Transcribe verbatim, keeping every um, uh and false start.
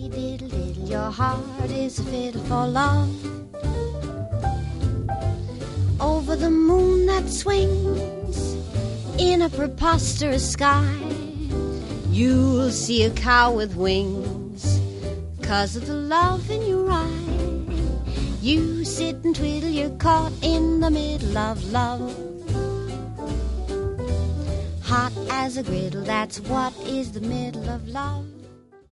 diddle diddle, your heart is a fiddle for love. Over the moon that swings in a preposterous sky, you'll see a cow with wings, 'cause of the love in your eye. You sit and twiddle, you're caught in the middle of love. Hot as a griddle, that's what is the middle of love.